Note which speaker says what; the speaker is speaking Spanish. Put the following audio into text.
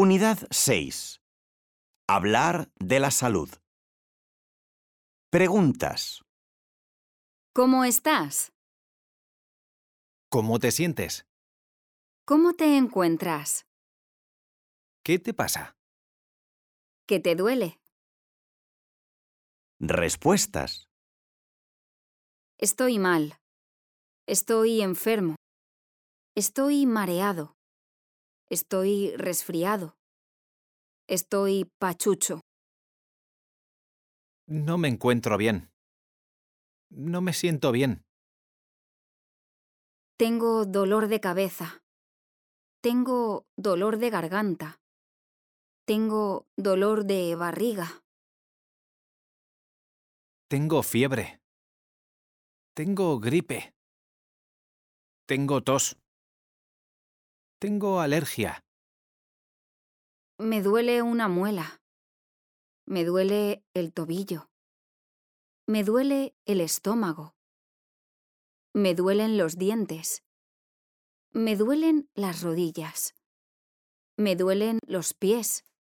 Speaker 1: Unidad 6. Hablar de la salud. Preguntas.
Speaker 2: ¿Cómo estás?
Speaker 3: ¿Cómo te sientes?
Speaker 2: ¿Cómo te encuentras?
Speaker 3: ¿Qué te pasa?
Speaker 2: ¿Qué te duele?
Speaker 1: Respuestas.
Speaker 2: Estoy mal. Estoy enfermo. Estoy mareado. Estoy resfriado. Estoy pachucho.
Speaker 3: No me encuentro bien. No me siento bien.
Speaker 2: Tengo dolor de cabeza. Tengo dolor de garganta. Tengo dolor de barriga.
Speaker 3: Tengo fiebre. Tengo gripe. Tengo tos. Tengo alergia.
Speaker 2: Me duele una muela. Me duele el tobillo. Me duele el estómago. Me duelen los dientes. Me duelen las rodillas. Me duelen los pies.